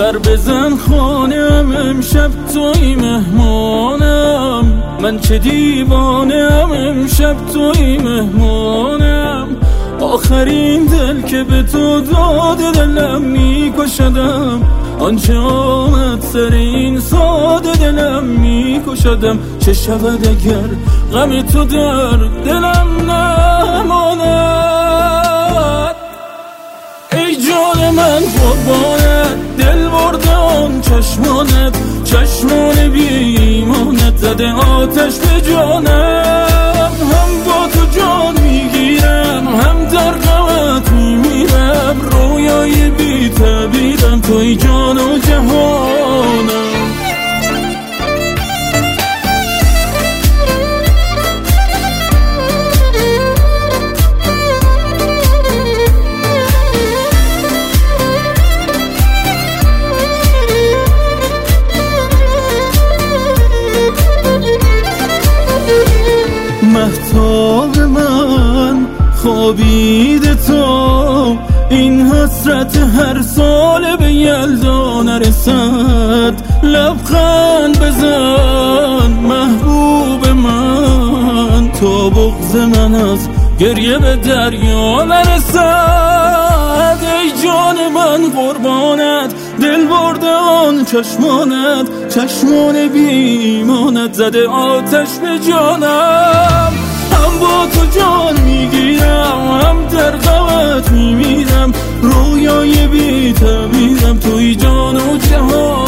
در بزن خانم امشب توی مهمانم، من چه دیوانم امشب توی مهمانم. آخرین دل که به تو داده دلم میکشدم، آنچه آمد سر این ساده دلم میکشدم. چه شود اگر غم تو در دلم نماند؟ ای جان من قربانت، دل برده آن چشمانت، چشمان بی ایمانت زده آتش به جانم. هم با تو جان میگیرم، هم در غمت میمیرم، رویای بی تعبیرم، توی جان و جهانم. مهتاب من خوابیده تو، این حسرت هر سال به یلدا نرسد. لبخند بزن محبوب من، تا بغض من از گریه به دریا نرسد. ای جان من قربانت، دل برده آن چشمانت، چشمان بی ایمانت زده آتش به جانم. هم با تو جان میگیرم، هم در غمت میمیرم، رویای بی تعبیرم، توی جان و جهان.